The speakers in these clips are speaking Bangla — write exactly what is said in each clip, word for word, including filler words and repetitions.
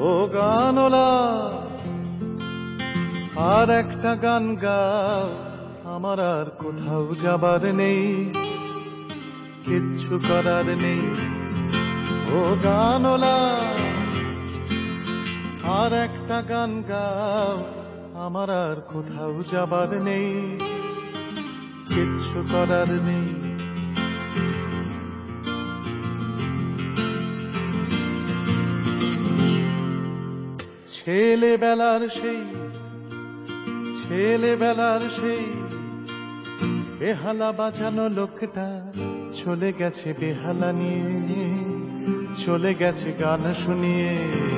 ও গানলা আর একটা গান গাও, আমার আর কোথাও যাবার নেই, কিচ্ছু করার নেই। ও গানলা আর একটা গান গাও, আমার আর কোথাও যাবার নেই, কিচ্ছু করার নেই। ছেলেবেলার সেই ছেলেবেলার সেই বেহালা বাজানো লোকটা চলে গেছে বেহালা নিয়ে, চলে গেছে গান শুনিয়ে।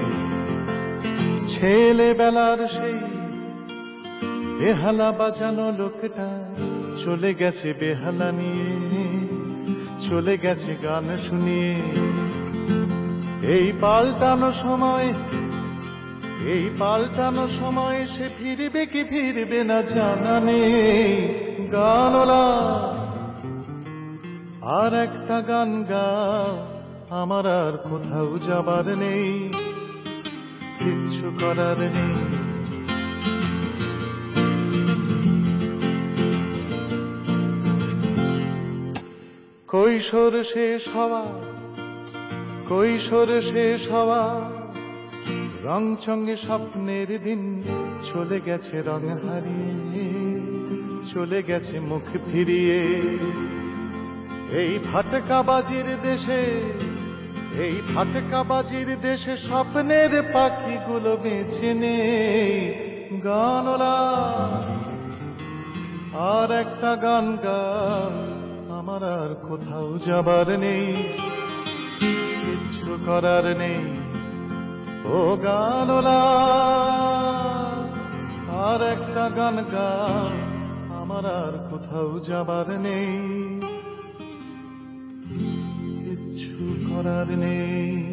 ছেলেবেলার সেই বেহালা বাজানো লোকটা চলে গেছে বেহালা নিয়ে, চলে গেছে গান শুনিয়ে। এই পাল্টানো সময় এই পাল্টানো সময় সে ফিরবে কি ফিরবে না জানা নেই। গানলা আর একটা গান গাও, আমার আর কোথাও যাবার নেই, কিচ্ছু করার নেই। কৈশোর শেষ হওয়া কৈশোর শেষ হওয়া রং চঙ্গে স্বপ্নের দিন চলে গেছে রং হারিয়ে, চলে গেছে মুখ ফিরিয়ে। এই ফাটকাবাজির দেশে এই ফাটকাবাজির দেশে স্বপ্নের পাখিগুলো বেঁচে নেই। গানলা আর একটা গান গাও, আমার আর কোথাও যাবার নেই, কিচ্ছু করার নেই। ও গানলা আর একটা গান গাও, আমার আর কোথাও যাবার নেই, কিচ্ছু করার নেই।